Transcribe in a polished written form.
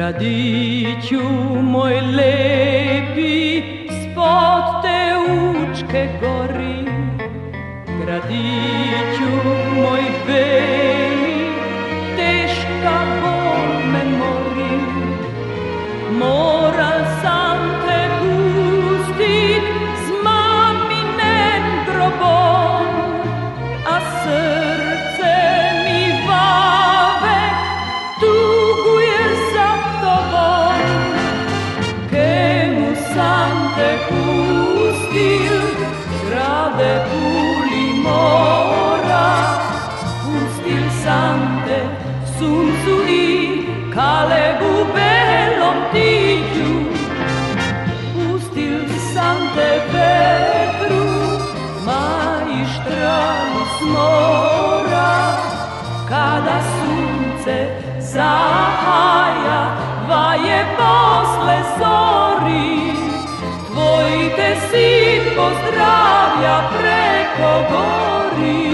Gradiću moj lepi, spod te Učke gori. Gradiću moj beli, teška bol me mori. Moral sam te pustit s maminem grobom, a srce mi vavek tuguje za tobom. Kemu sam te pustil grade puli mora, pustil sam te suncu i Kalebu belom tiđu. Pustil sam te vetru, Majištralu s mora. Kada sunce zahaja, vaje posle zori, tvoj te sin pozdravlja preko gori.